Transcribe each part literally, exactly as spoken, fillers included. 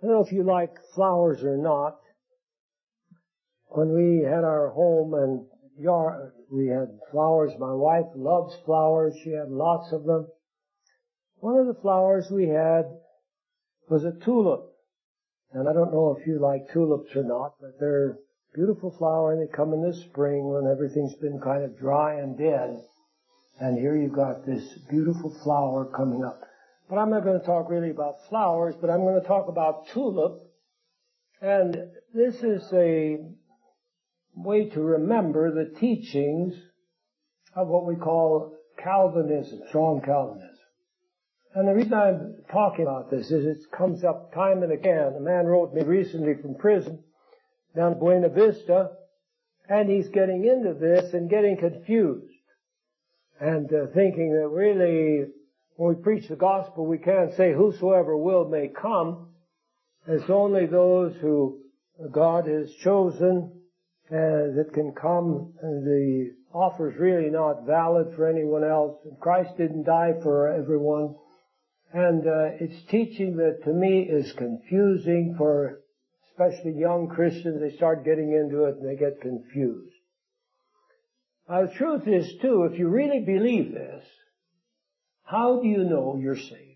I don't know if you like flowers or not. When we had our home and yard, we had flowers. My wife loves flowers. She had lots of them. One of the flowers we had was a tulip. And I don't know if you like tulips or not, but they're a beautiful flower, and they come in the spring when everything's been kind of dry and dead. And here you've got this beautiful flower coming up. But I'm not going to talk really about flowers, but I'm going to talk about tulip. And this is a way to remember the teachings of what we call Calvinism, strong Calvinism. And the reason I'm talking about this is it comes up time and again. A man wrote me recently from prison down at Buena Vista, and he's getting into this and getting confused and uh, thinking that really when we preach the gospel we can't say whosoever will may come. It's only those who God has chosen uh, that can come. The offer's really not valid for anyone else. Christ didn't die for everyone. And uh, it's teaching that to me is confusing for especially young Christians. They start getting into it and they get confused. Now the truth is too, if you really believe this, how do you know you're saved?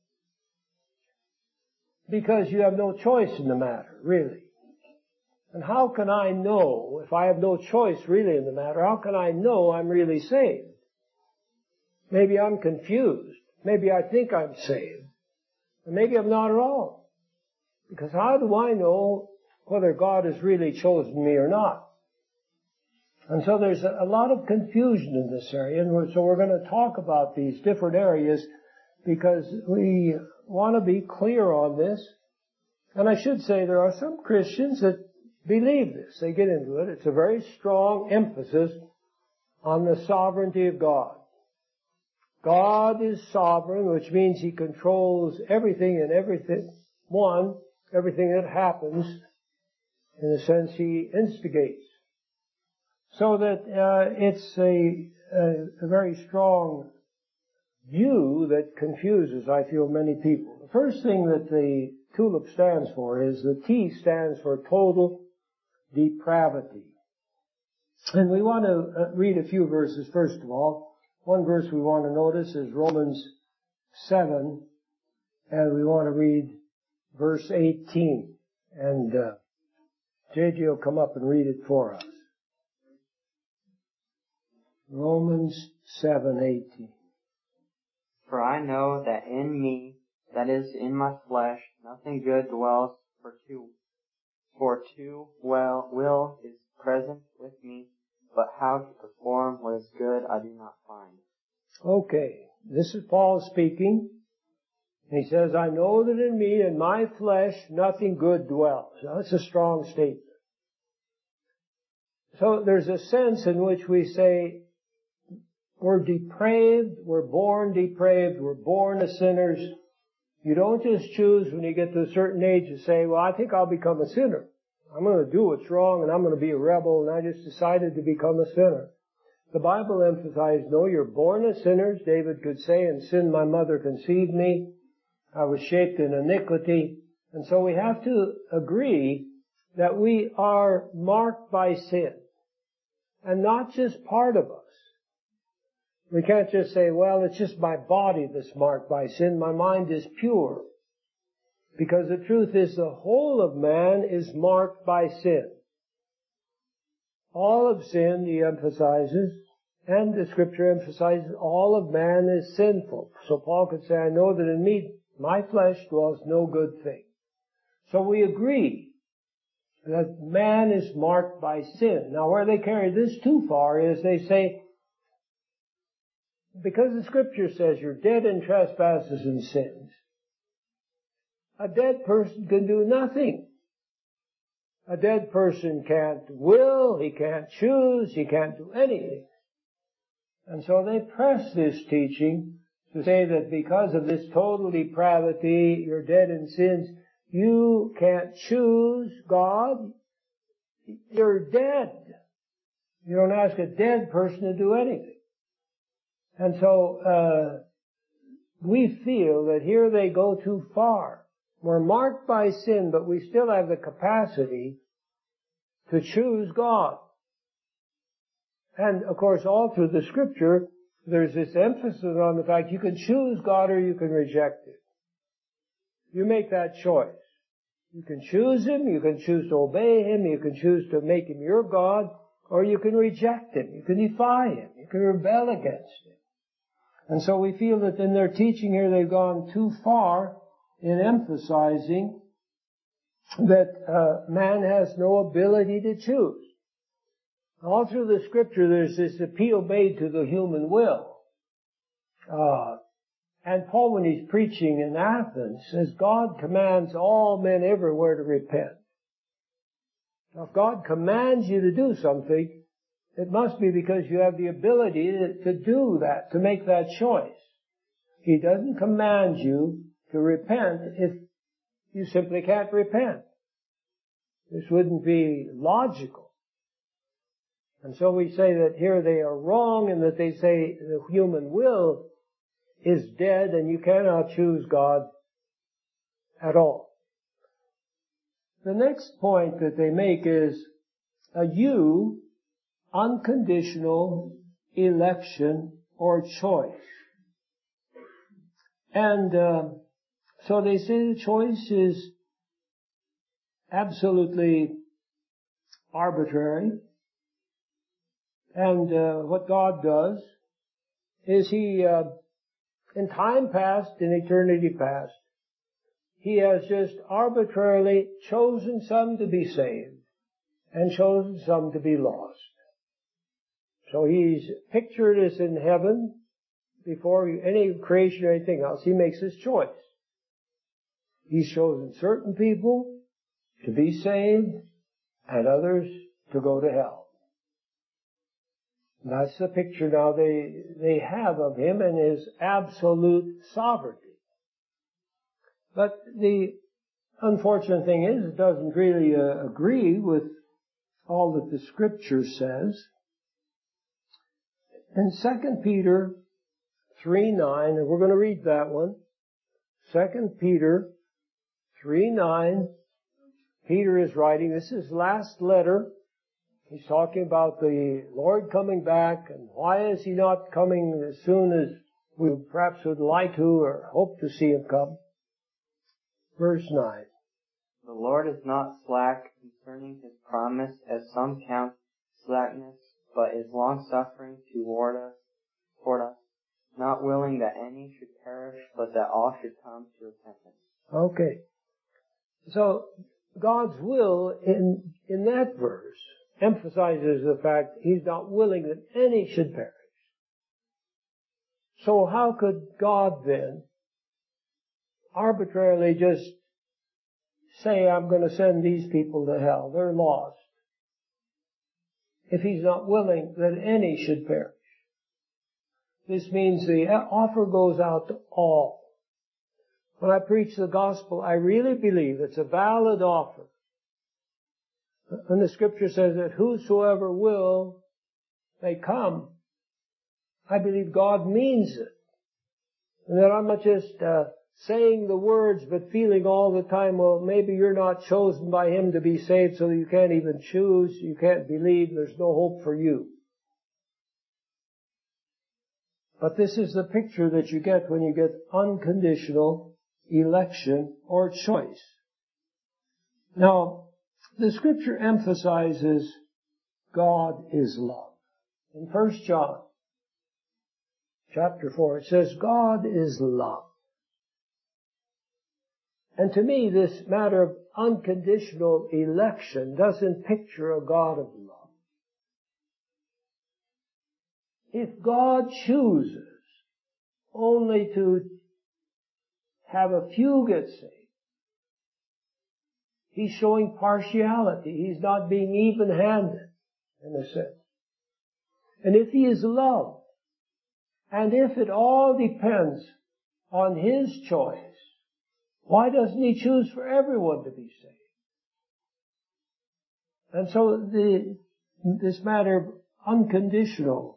Because you have no choice in the matter, really. And how can I know, if I have no choice really in the matter, how can I know I'm really saved? Maybe I'm confused. Maybe I think I'm saved. And maybe I'm not at all. Because how do I know whether God has really chosen me or not? And so there's a lot of confusion in this area. And so we're going to talk about these different areas because we want to be clear on this. And I should say there are some Christians that believe this. They get into it. It's a very strong emphasis on the sovereignty of God. God is sovereign, which means He controls everything and everything, one, everything that happens, in a sense He instigates. So that uh, it's a, a, a very strong view that confuses, I feel, many people. The first thing that the tulip stands for is the T stands for total depravity. And we want to uh, read a few verses first of all. One verse we want to notice is Romans seven, and we want to read verse eighteen. And uh, J J will come up and read it for us. Romans seven eighteen. For I know that in me, that is, in my flesh, nothing good dwells, for to, for to well will is present with me, but how to perform what is good I do not find. Okay, this is Paul speaking. He says, I know that in me, in my flesh, nothing good dwells. Now, that's a strong statement. So there's a sense in which we say, we're depraved, we're born depraved, we're born as sinners. You don't just choose when you get to a certain age to say, well, I think I'll become a sinner. I'm going to do what's wrong and I'm going to be a rebel and I just decided to become a sinner. The Bible emphasizes, no, you're born as sinners. David could say, in sin my mother conceived me. I was shaped in iniquity. And so we have to agree that we are marked by sin. And not just part of us. We can't just say, well, it's just my body that's marked by sin. My mind is pure. Because the truth is the whole of man is marked by sin. All of sin, he emphasizes, and the scripture emphasizes, all of man is sinful. So Paul could say, I know that in me, my flesh dwells no good thing. So we agree that man is marked by sin. Now where they carry this too far is they say, because the scripture says you're dead in trespasses and sins, a dead person can do nothing. A dead person can't will, he can't choose, he can't do anything. And so they press this teaching to say that because of this total depravity, you're dead in sins, you can't choose God, you're dead. You don't ask a dead person to do anything. And so, uh, we feel that here they go too far We're marked by sin, but we still have the capacity to choose God. And of course, all through the Scripture, there's this emphasis on the fact you can choose God or you can reject Him. You make that choice. You can choose Him, you can choose to obey Him, you can choose to make Him your God, or you can reject Him, you can defy Him, you can rebel against Him. And so we feel that in their teaching here they've gone too far in emphasizing that uh, man has no ability to choose. All through the Scripture there's this appeal made to the human will. Uh, and Paul, when he's preaching in Athens, says God commands all men everywhere to repent. Now, if God commands you to do something, it must be because you have the ability to, to do that, to make that choice. He doesn't command you to repent if you simply can't repent. This wouldn't be logical. And so we say that here they are wrong and that they say the human will is dead and you cannot choose God at all. The next point that they make is a you unconditional election or choice. And uh, so they say the choice is absolutely arbitrary. And uh, what God does is He, uh, in time past, in eternity past, He has just arbitrarily chosen some to be saved and chosen some to be lost. So He's pictured us in heaven before any creation or anything else. He makes His choice. He's chosen certain people to be saved and others to go to hell. That's the picture now they, they have of Him and His absolute sovereignty. But the unfortunate thing is it doesn't really uh, agree with all that the Scripture says. In Second Peter three nine, and we're going to read that one. Second Peter three nine, Peter is writing, this is his last letter. He's talking about the Lord coming back, and why is He not coming as soon as we perhaps would like to or hope to see Him come. Verse nine. The Lord is not slack concerning His promise, as some count slackness, but is long-suffering toward us, toward us, not willing that any should perish, but that all should come to repentance. Okay. So, God's will in, in that verse emphasizes the fact He's not willing that any should perish. So how could God then arbitrarily just say, I'm going to send these people to hell, they're lost, if He's not willing that any should perish? This means the offer goes out to all. When I preach the gospel, I really believe it's a valid offer. And the Scripture says that whosoever will may come. I believe God means it. And that I'm not just uh, saying the words but feeling all the time, well, maybe you're not chosen by Him to be saved, so you can't even choose, you can't believe, there's no hope for you. But this is the picture that you get when you get unconditional election or choice. Now, the Scripture emphasizes God is love. In First John chapter four, it says God is love. And to me, this matter of unconditional election doesn't picture a God of love. If God chooses only to have a few get saved, He's showing partiality. He's not being even-handed, in a sense. And if He is love, and if it all depends on His choice, why doesn't He choose for everyone to be saved? And so the, this matter of unconditional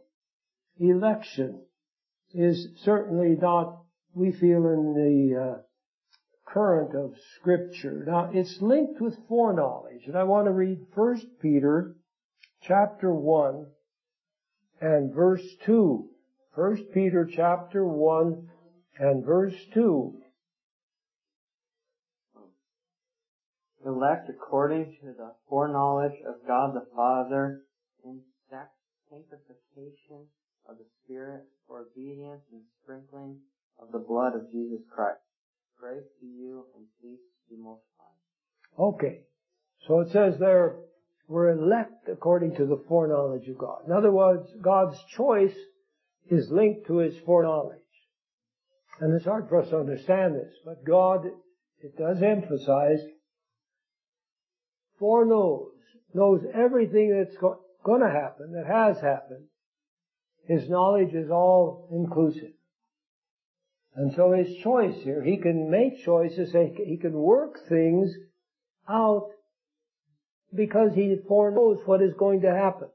election is certainly not, we feel, in the uh, current of Scripture. Now, it's linked with foreknowledge, and I want to read First Peter chapter one and verse two. First Peter chapter one and verse two. Elect according to the foreknowledge of God the Father in sanctification of the Spirit for obedience and sprinkling of the blood of Jesus Christ. Grace to you and peace be multiplied. Okay. So it says there, we're elect according to the foreknowledge of God. In other words, God's choice is linked to His foreknowledge. And it's hard for us to understand this, but God, it does emphasize, foreknows, knows everything that's go- going to happen, that has happened. His knowledge is all inclusive. And so His choice here, He can make choices, He can work things out because He foreknows what is going to happen.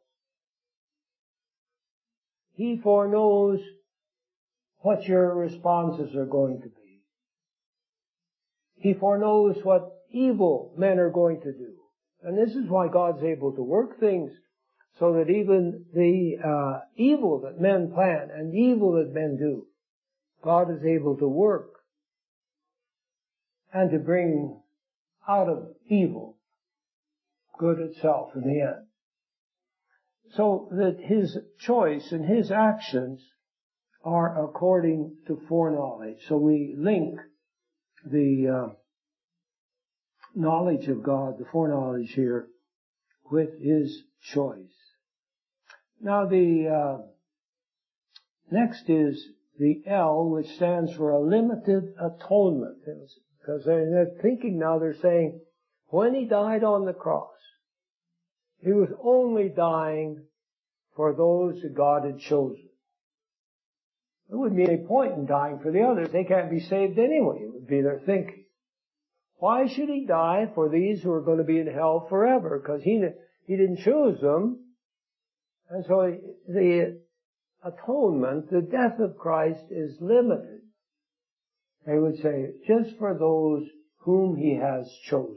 He foreknows what your responses are going to be. He foreknows what evil men are going to do. And this is why God's able to work things so that even the uh, evil that men plan and evil that men do, God is able to work and to bring out of evil good itself in the end. So that His choice and His actions are according to foreknowledge. So we link the uh, knowledge of God, the foreknowledge here, with His choice. Now the uh, next is the L, which stands for a limited atonement. Because they're thinking now, they're saying, when He died on the cross, He was only dying for those that God had chosen. There wouldn't be any point in dying for the others. They can't be saved anyway, it would be their thinking. Why should He die for these who are going to be in hell forever? Because He, he didn't choose them. And so the atonement, the death of Christ, is limited. They would say, just for those whom He has chosen.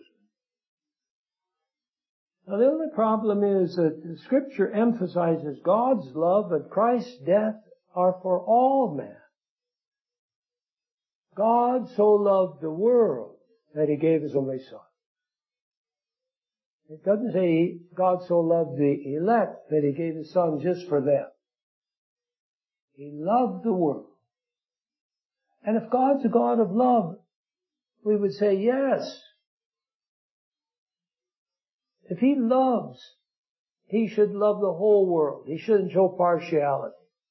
Now the only problem is that the Scripture emphasizes God's love and Christ's death are for all men. God so loved the world that He gave His only Son. It doesn't say God so loved the elect that He gave His Son just for them. He loved the world. And if God's a God of love, we would say yes. If He loves, He should love the whole world. He shouldn't show partiality.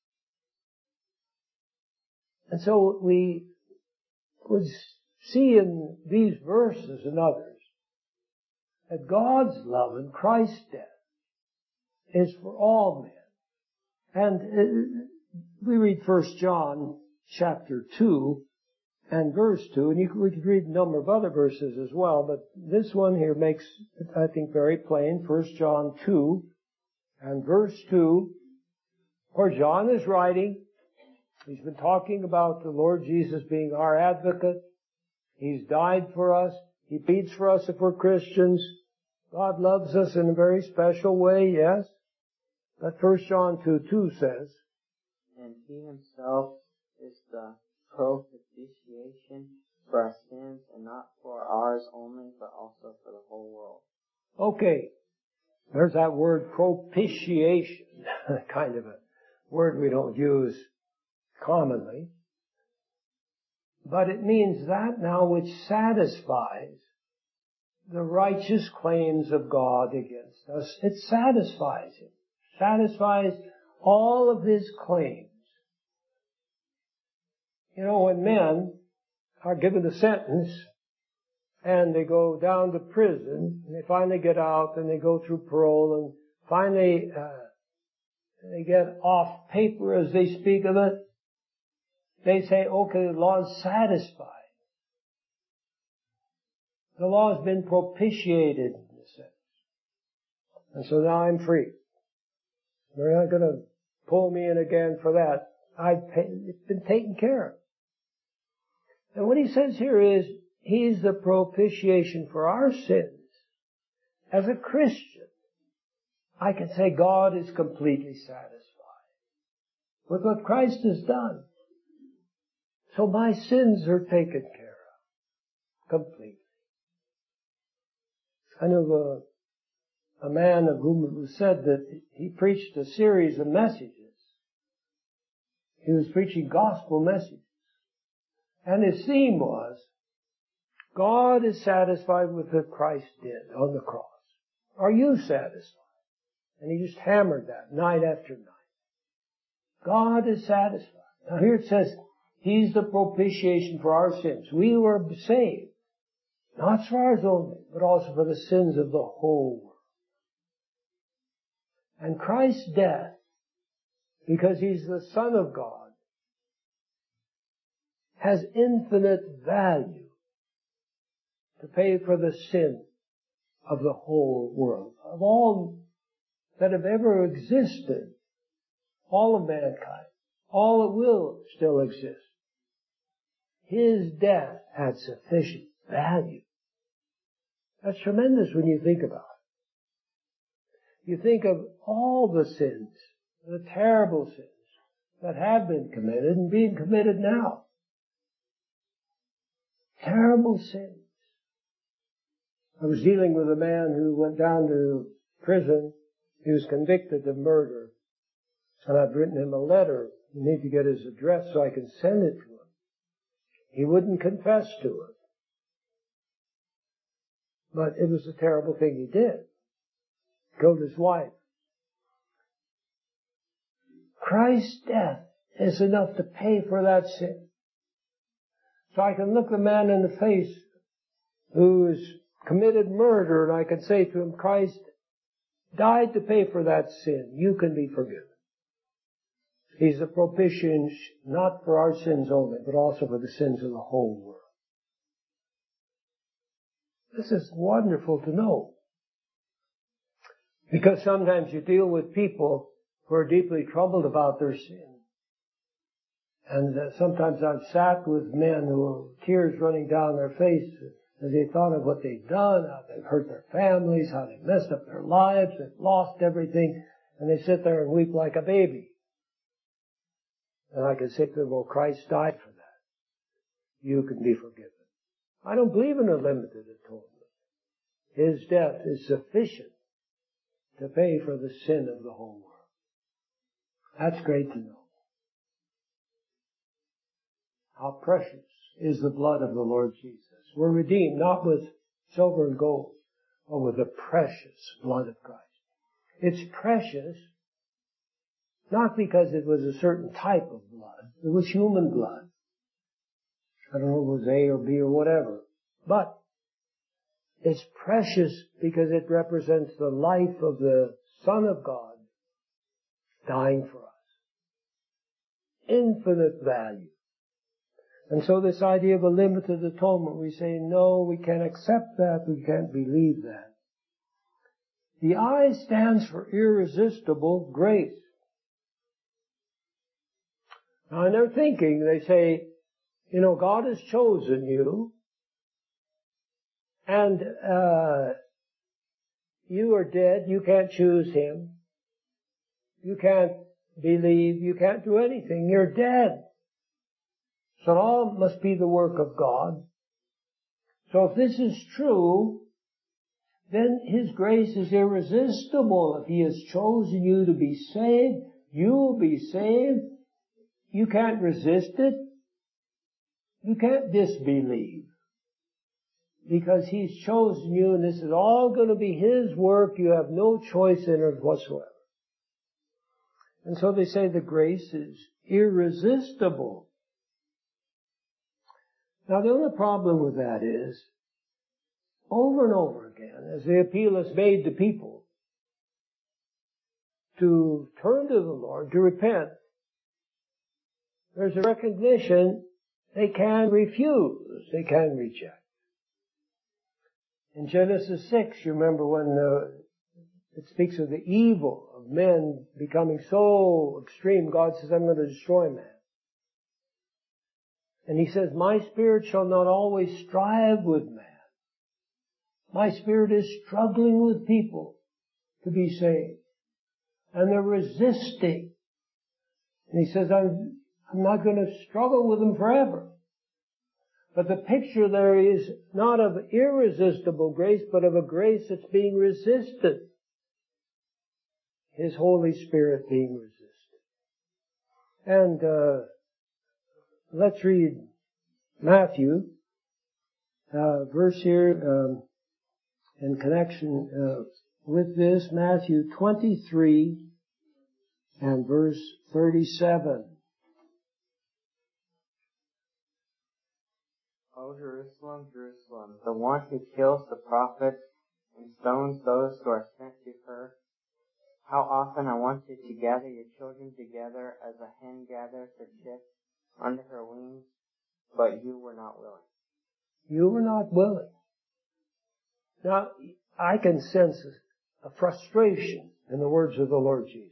And so we would see in these verses and others that God's love and Christ's death is for all men. And we read First John chapter two and verse two, and you, we could read a number of other verses as well, but this one here makes it, I think, very plain. First John two and verse two, where John is writing. He's been talking about the Lord Jesus being our advocate. He's died for us. He pleads for us if we're Christians. God loves us in a very special way, yes. But First John two two says, and He Himself is the propitiation for our sins, and not for ours only, but also for the whole world. Okay. There's that word propitiation, kind of a word we don't use commonly. But it means that now which satisfies the righteous claims of God against us. It satisfies Him. Satisfies all of His claims. You know, when men are given a sentence and they go down to prison and they finally get out and they go through parole and finally uh, they get off paper, as they speak of it, they say, okay, the law is satisfied. The law has been propitiated in a sense. And so now I'm free. They're not going to pull me in again for that. I've paid, it's been taken care of. And what he says here is, He's the propitiation for our sins. As a Christian, I can say God is completely satisfied with what Christ has done. So my sins are taken care of completely. I know a, a man of whom it was said that he preached a series of messages. He was preaching gospel messages. And his theme was, God is satisfied with what Christ did on the cross. Are you satisfied? And he just hammered that night after night. God is satisfied. Now here it says, He's the propitiation for our sins. We were saved, not for ours only, but also for the sins of the whole world. And Christ's death, because He's the Son of God, has infinite value to pay for the sin of the whole world, of all that have ever existed, all of mankind, all that will still exist. His death had sufficient value. That's tremendous when you think about it. You think of all the sins, the terrible sins that have been committed and being committed now. Terrible sins. I was dealing with a man who went down to prison. He was convicted of murder. And I've written him a letter. You need to get his address so I can send it to him. He wouldn't confess to it. But it was a terrible thing he did. Killed his wife. Christ's death is enough to pay for that sin. So I can look the man in the face who's committed murder, and I can say to him, Christ died to pay for that sin. You can be forgiven. He's the propitiation not for our sins only, but also for the sins of the whole world. This is wonderful to know. Because sometimes you deal with people who are deeply troubled about their sin. And uh, sometimes I've sat with men who have tears running down their face as they thought of what they've done, how they've hurt their families, how they've messed up their lives, they've lost everything, and they sit there and weep like a baby. And I can say to them, well, Christ died for that. You can be forgiven. I don't believe in a limited atonement. His death is sufficient to pay for the sin of the whole world. That's great to know. How precious is the blood of the Lord Jesus. We're redeemed not with silver and gold, but with the precious blood of Christ. It's precious not because it was a certain type of blood. It was human blood. I don't know if it was A or B or whatever. But it's precious because it represents the life of the Son of God dying for us. Infinite value. And so this idea of a limited atonement, we say, no, we can't accept that, we can't believe that. The I stands for irresistible grace. Now in their thinking, they say, you know, God has chosen you, and uh you are dead, you can't choose Him. You can't believe, you can't do anything, you're dead. So it all must be the work of God. So if this is true, then His grace is irresistible. If He has chosen you to be saved, you will be saved. You can't resist it. You can't disbelieve. Because He's chosen you, and this is all going to be His work. You have no choice in it whatsoever. And so they say the grace is irresistible. Now the only problem with that is, over and over again, as the appeal is made to people to turn to the Lord, to repent, there's a recognition they can refuse, they can reject. In Genesis six, you remember when uh, it speaks of the evil of men becoming so extreme, God says, I'm going to destroy man. And he says, my spirit shall not always strive with man. My spirit is struggling with people to be saved. And they're resisting. And he says, I'm, I'm not going to struggle with them forever. But the picture there is not of irresistible grace, but of a grace that's being resisted. His Holy Spirit being resisted. And uh, let's read Matthew, uh, verse here um, in connection uh, with this, Matthew twenty-three and verse thirty-seven. O Jerusalem, Jerusalem, the one who kills the prophets and stones those who are sent to her. How often I wanted to gather your children together as a hen gathers her chicks under her wings, but you were not willing. You were not willing. Now, I can sense a frustration in the words of the Lord Jesus.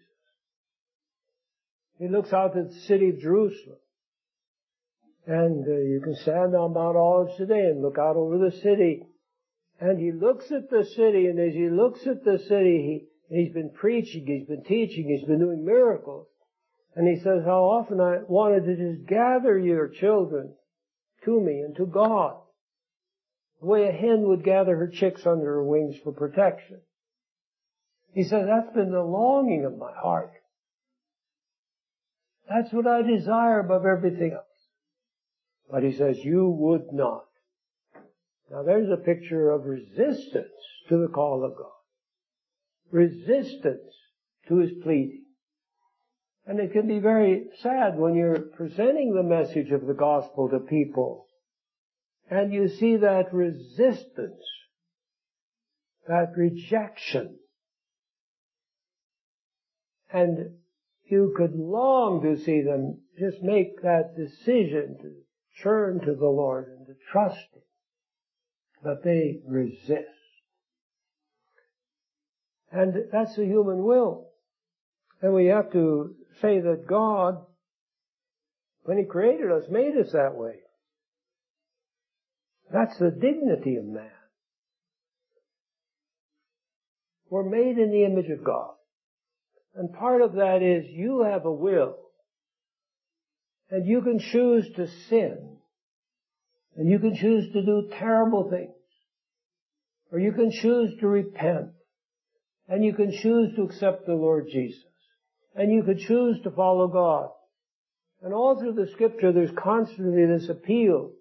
He looks out at the city of Jerusalem. And uh, you can stand on Mount Olives today and look out over the city. And he looks at the city, and as he looks at the city, he, he's been preaching, he's been teaching, he's been doing miracles. And he says, how often I wanted to just gather your children to me and to God. The way a hen would gather her chicks under her wings for protection. He says, that's been the longing of my heart. That's what I desire above everything else. But he says, you would not. Now there's a picture of resistance to the call of God. Resistance to his pleading. And it can be very sad when you're presenting the message of the gospel to people and you see that resistance, that rejection. And you could long to see them just make that decision to turn to the Lord and to trust him. But they resist. And that's the human will. And we have to say that God, when he created us, made us that way. That's the dignity of man. We're made in the image of God. And part of that is you have a will. And you can choose to sin. And you can choose to do terrible things. Or you can choose to repent. And you can choose to accept the Lord Jesus. And you can choose to follow God. And all through the scripture there's constantly this appeal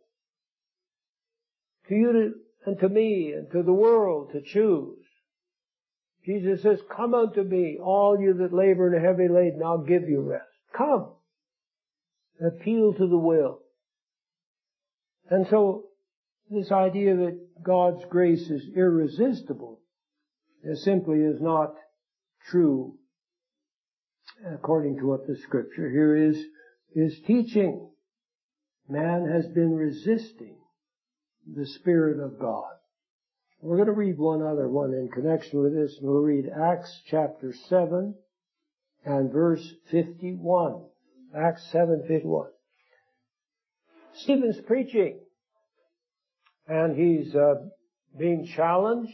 to you to, and to me and to the world to choose. Jesus says, come unto me, all you that labor and are heavy laden, I'll give you rest. Come. Appeal to the will. And so, this idea that God's grace is irresistible is simply is not true according to what the scripture here is, is teaching. Man has been resisting the Spirit of God. We're going to read one other one in connection with this. We'll read Acts chapter seven and verse fifty-one. Acts seven fifty-one. Stephen's preaching, and he's uh, being challenged,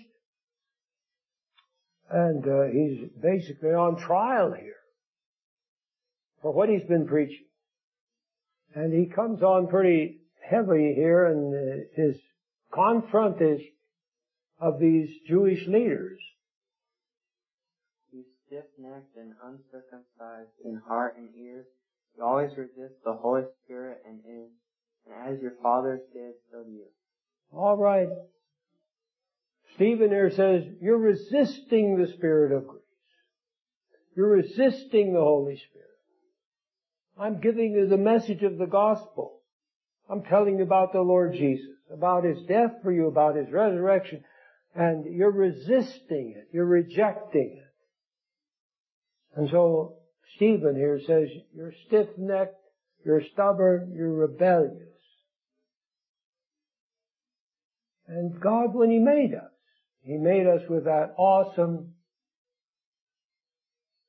and uh, he's basically on trial here for what he's been preaching. And he comes on pretty heavy here, and uh, his confront is of these Jewish leaders. You stiff-necked and uncircumcised in heart and ears, you always resist the Holy Spirit, and is, and as your fathers did, so do you. All right. Stephen here says, you're resisting the Spirit of grace. You're resisting the Holy Spirit. I'm giving you the message of the gospel. I'm telling you about the Lord Jesus, about his death for you, about his resurrection, and you're resisting it. You're rejecting it. And so Stephen here says, you're stiff-necked, you're stubborn, you're rebellious. And God, when he made us, he made us with that awesome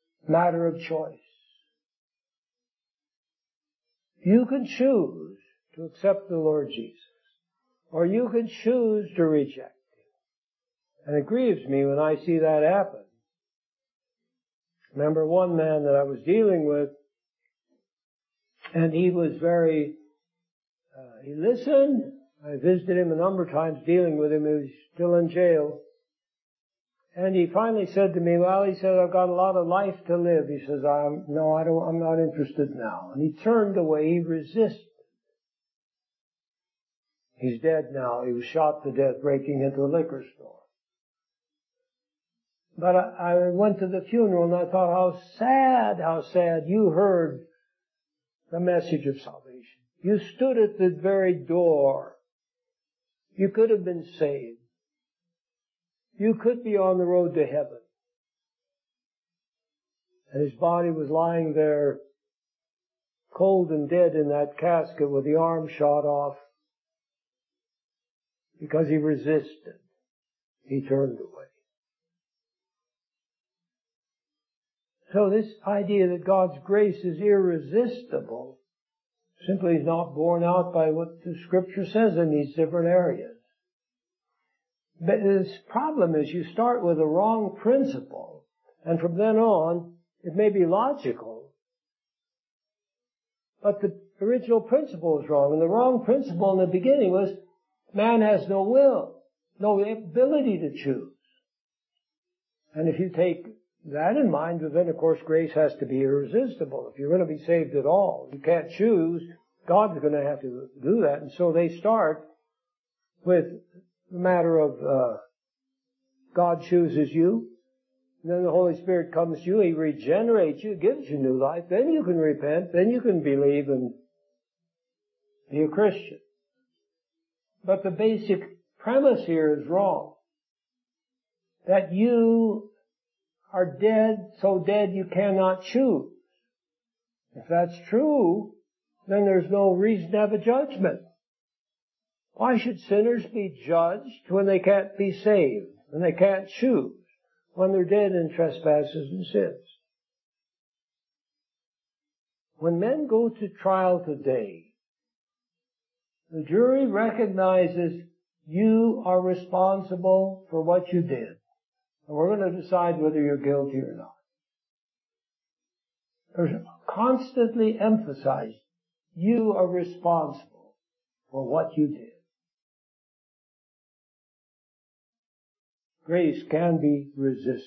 matter of choice. You can choose to accept the Lord Jesus, or you can choose to reject Him. And it grieves me when I see that happen. Remember one man that I was dealing with, and he was very, uh, he listened. I visited him a number of times dealing with him. He was still in jail. And he finally said to me, well, he said, I've got a lot of life to live. He says, I'm, no, I don't, I'm not interested now. And he turned away. He resisted. He's dead now. He was shot to death breaking into a liquor store. But I, I went to the funeral and I thought, how sad, how sad you heard the message of salvation. You stood at the very door. You could have been saved. You could be on the road to heaven. And his body was lying there cold and dead in that casket with the arm shot off because he resisted. He turned away. So this idea that God's grace is irresistible simply is not borne out by what the Scripture says in these different areas. But this problem is you start with a wrong principle, and from then on, it may be logical, but the original principle is wrong. And the wrong principle in the beginning was man has no will, no ability to choose. And if you take that in mind, then of course grace has to be irresistible. If you're going to be saved at all, you can't choose. God's going to have to do that. And so they start with the matter of uh, God chooses you. And then the Holy Spirit comes to you. He regenerates you, gives you new life. Then you can repent. Then you can believe and be a Christian. But the basic premise here is wrong. That you are dead, so dead you cannot choose. If that's true, then there's no reason to have a judgment. Why should sinners be judged when they can't be saved, when they can't choose, when they're dead in trespasses and sins? When men go to trial today, the jury recognizes you are responsible for what you did. And we're going to decide whether you're guilty or not. There's constantly emphasized, you are responsible for what you did. Grace can be resisted.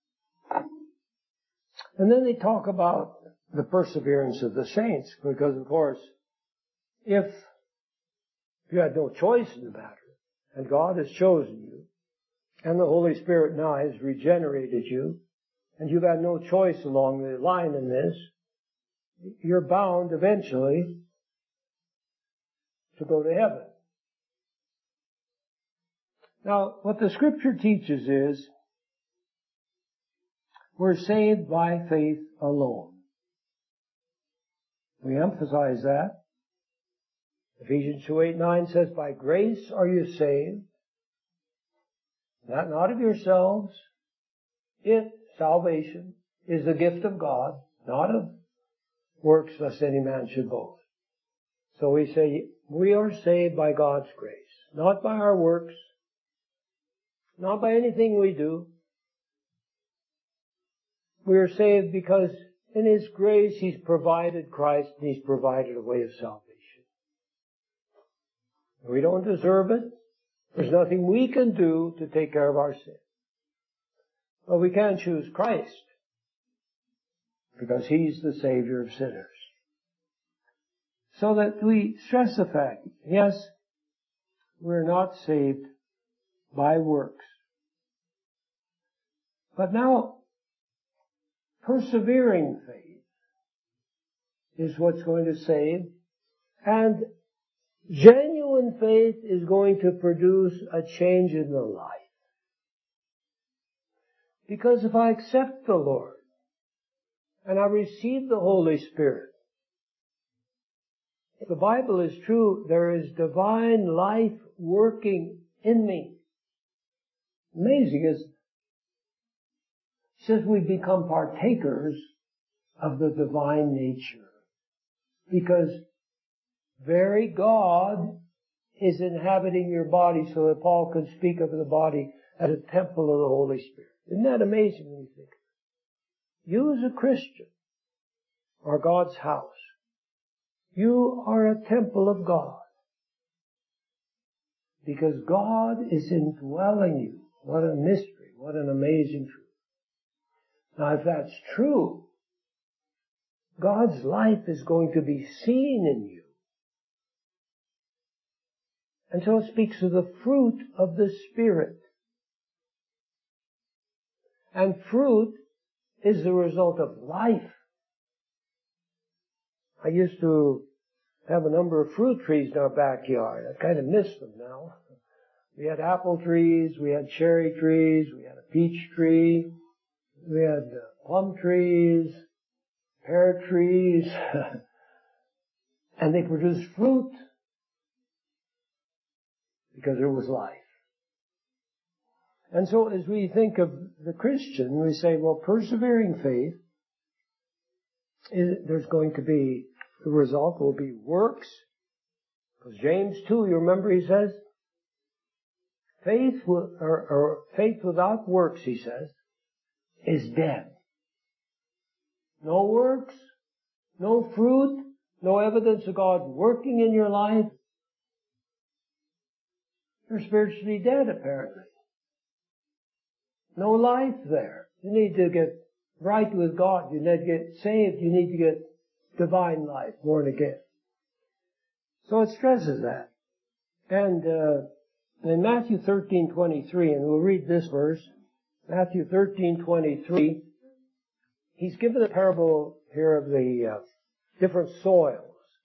And then they talk about the perseverance of the saints, because of course, if you had no choice in the matter, and God has chosen you, and the Holy Spirit now has regenerated you, and you've had no choice along the line in this, you're bound eventually to go to heaven. Now, what the Scripture teaches is, we're saved by faith alone. We emphasize that. Ephesians two, eight, nine says, by grace are you saved, that not of yourselves. It, salvation, is the gift of God, not of works, lest any man should boast. So we say, we are saved by God's grace, not by our works, not by anything we do. We are saved because in His grace He's provided Christ and He's provided a way of salvation. We don't deserve it. There's nothing we can do to take care of our sin. But we can choose Christ because He's the Savior of sinners. So that we stress the fact, yes, we're not saved by works. But now, persevering faith is what's going to save, and genuine faith is going to produce a change in the life. Because if I accept the Lord, and I receive the Holy Spirit, if the Bible is true, there is divine life working in me. Amazing, isn't it? It says we become partakers of the divine nature. Because very God is inhabiting your body, so that Paul can speak of the body as a temple of the Holy Spirit. Isn't that amazing when you think of it? You as a Christian are God's house. You are a temple of God. Because God is indwelling you. What a mystery. What an amazing truth. Now if that's true, God's life is going to be seen in you. And so it speaks of the fruit of the Spirit. And fruit is the result of life. I used to have a number of fruit trees in our backyard. I kind of miss them now. We had apple trees, we had cherry trees, we had a peach tree, we had plum trees, pear trees, and they produced fruit because there was life. And so as we think of the Christian, we say, well, persevering faith, is, there's going to be, the result will be works. Because James two, you remember he says, faith, or, or faith without works, he says, is dead. No works, no fruit, no evidence of God working in your life. You're spiritually dead, apparently. No life there. You need to get right with God. You need to get saved. You need to get divine life, born again. So it stresses that. And uh, in Matthew thirteen twenty-three, and we'll read this verse, Matthew thirteen twenty-three, he's given a parable here of the uh, different soils.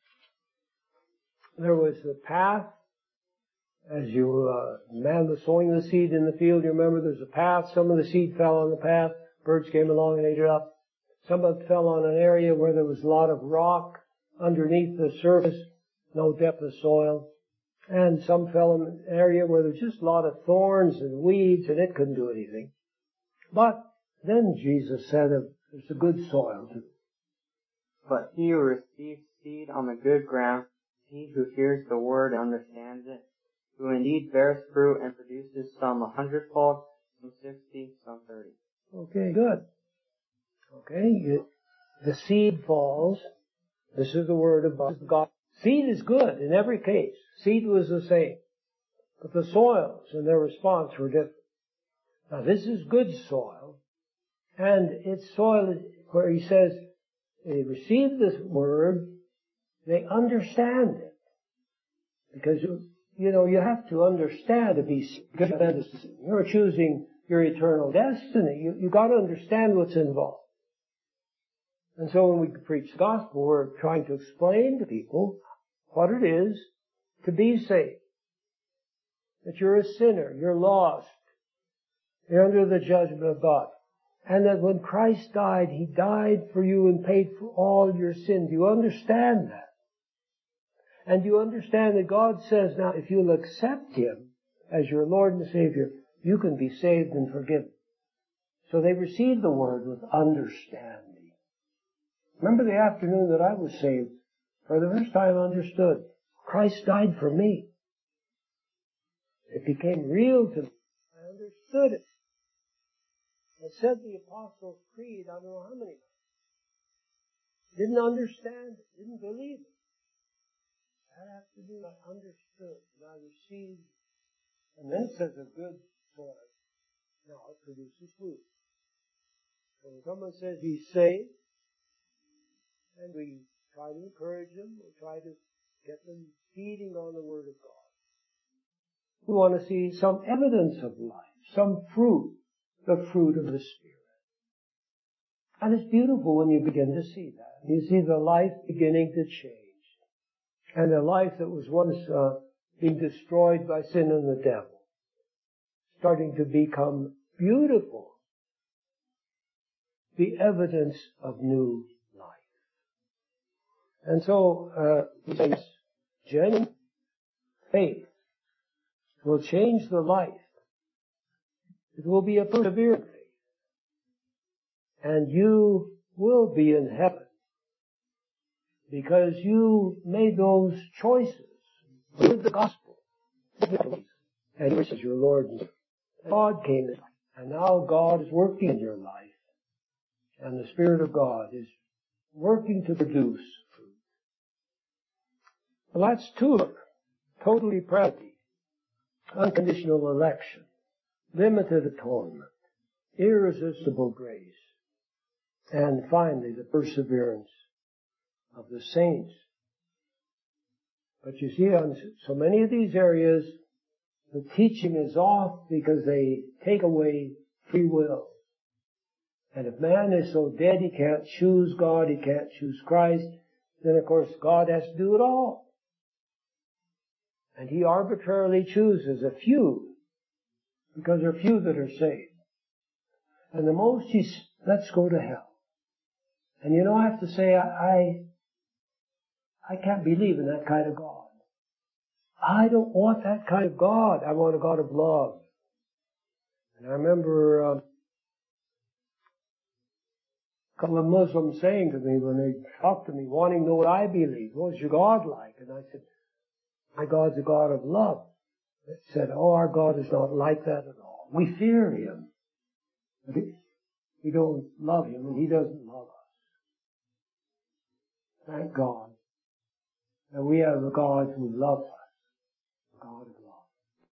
There was the path. As you, uh, man was sowing the seed in the field, you remember there's a path. Some of the seed fell on the path. Birds came along and ate it up. Some of it fell on an area where there was a lot of rock underneath the surface, no depth of soil. And some fell in an area where there was just a lot of thorns and weeds, and it couldn't do anything. But then Jesus said there's a good soil too. But he who receives seed on the good ground, he who hears the word and understands it, who indeed bears fruit and produces some a hundredfold, some sixty, some thirty. Okay, good. Okay, you, the seed falls. This is the word of God. Seed is good in every case. Seed was the same. But the soils and their response were different. Now this is good soil. And it's soil where he says, they receive this word, they understand it. Because you, you know, you have to understand to be good medicine. You're choosing your eternal destiny. You, you got to understand what's involved. And so when we preach the gospel, we're trying to explain to people what it is to be saved. That you're a sinner, you're lost, you're under the judgment of God. And that when Christ died, He died for you and paid for all your sins. Do you understand that? And you understand that God says, now, if you'll accept Him as your Lord and Savior, you can be saved and forgiven. So they received the Word with understanding. Remember the afternoon that I was saved? For the first time I understood. Christ died for me. It became real to me. I understood it. I said the Apostles' Creed, I don't know how many times. Didn't understand it. Didn't believe it. That afternoon I understood and I received. And then it says a good soil. Now it produces fruit. So when someone says he's saved, and we try to encourage them, we try to get them feeding on the Word of God. We want to see some evidence of life, some fruit, the fruit of the Spirit. And it's beautiful when you begin to see that. You see the life beginning to change. And a life that was once uh, being destroyed by sin and the devil, starting to become beautiful. The evidence of new life. And so, uh, he says, genuine faith will change the life. It will be a persevering faith. And you will be in heaven because you made those choices with the gospel. And this is your Lord. God came in, and now God is working in your life. And the Spirit of God is working to produce fruit. Well, that's tulip, totally present, unconditional election, limited atonement, irresistible grace, and finally the perseverance of the saints. But you see, on so many of these areas, the teaching is off because they take away free will. And if man is so dead he can't choose God, he can't choose Christ, then of course God has to do it all. And he arbitrarily chooses a few, because there are few that are saved. And the most he's, let's go to hell. And you know, I have to say, I, I, I can't believe in that kind of God. I don't want that kind of God. I want a God of love. And I remember uh, a couple of Muslims saying to me when they talked to me, wanting to know what I believe, what was your God like? And I said, my God's a God of love. They said, oh, our God is not like that at all. We fear Him. But we don't love Him, and He doesn't love us. Thank God that we have a God who loves us, a God of